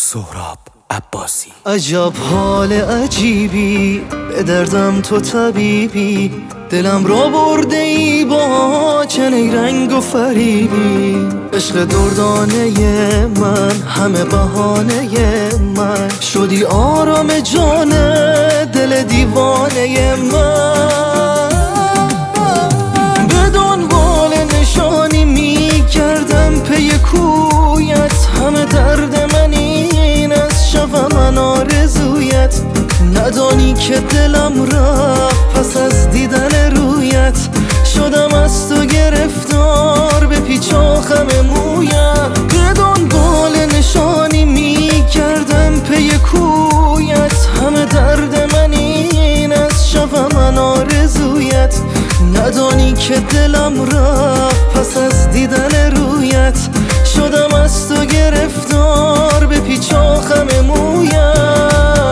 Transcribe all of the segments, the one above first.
سهراب عباسی. عجب حال عجیبی، به دردم تو طبیبی، دلم را برده ای با چنین رنگ و فریبی. عشق دردانه من، همه بهانه من، شدی آرام جان دل دیوانه من. به دنبال نشانی می کردم پی کویت، همه درد من این از شب من آرزویت. ندانی که دلم رفت پس از دیدن رویت، شدم از تو گرفتار به پیچ و خم مویت. به دنبال نشانی می کردم پی کویت، همه درد من این از شب من آرزویت. ندانی که دلم رفت پس از دیدن رویت، شدم از تو گرفتار به پیچ و خم مویت.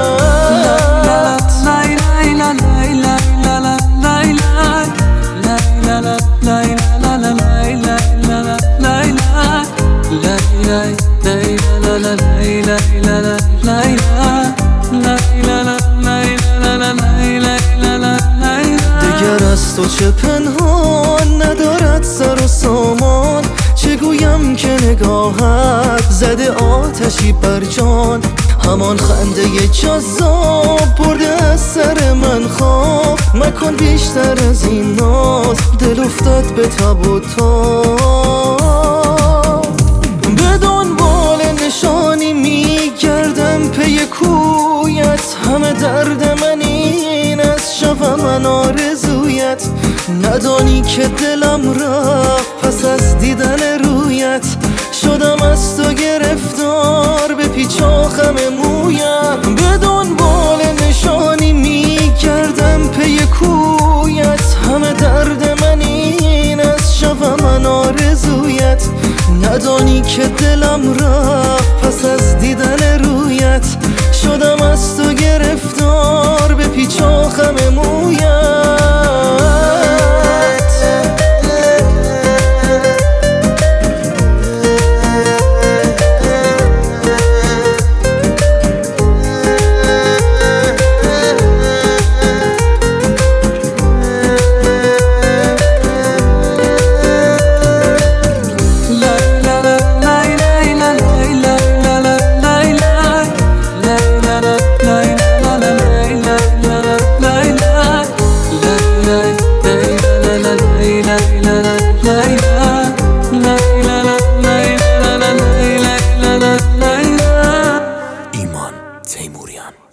دیگر از تو چه پنهان ندارد سر و سامان، چگویم که نگاهت زده آتشی بر جان. همان خنده جذاب برده از سر من خواب، مکن بیشتر از این ناز، دل افتاد به تب و تاب. به دنبال نشانی می گردم پی کویت، همه درد من این از شب من آرزویت. ندانی که دلم رفت پس از دیدن رویت، شدم از تو گرفتار به پیچ و خم مویت. به دنبال نشانی می کردم پی کویت، همه درد من این از شب من آرزویت. ندانی که دلم رفت پس از دیدن رویت، شدم از تو گرفتار به پیچ و خم مویت. ایمان تیموریان.